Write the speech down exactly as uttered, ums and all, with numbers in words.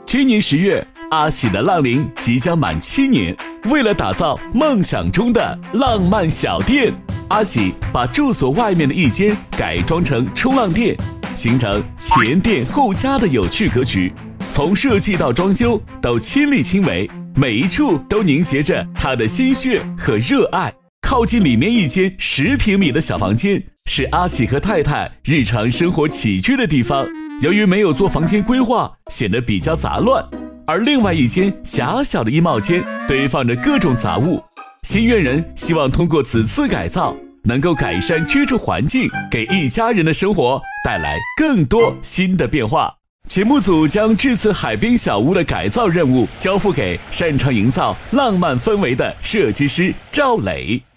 今年十月，阿喜的浪龄即将满七年。为了打造梦想中的浪漫小店，阿喜把住所外面的一间改装成冲浪店，形成前店后家的有趣格局。从设计到装修都亲力亲为，每一处都凝结着他的心血和热爱。靠近里面一间十平米的小房间，是阿喜和太太日常生活起居的地方。由于没有做房间规划，显得比较杂乱。而另外一间狭小的衣帽间堆放着各种杂物。心愿人希望通过此次改造，能够改善居住环境，给一家人的生活带来更多新的变化。节目组将这次海滨小屋的改造任务交付给擅长营造浪漫氛围的设计师赵磊。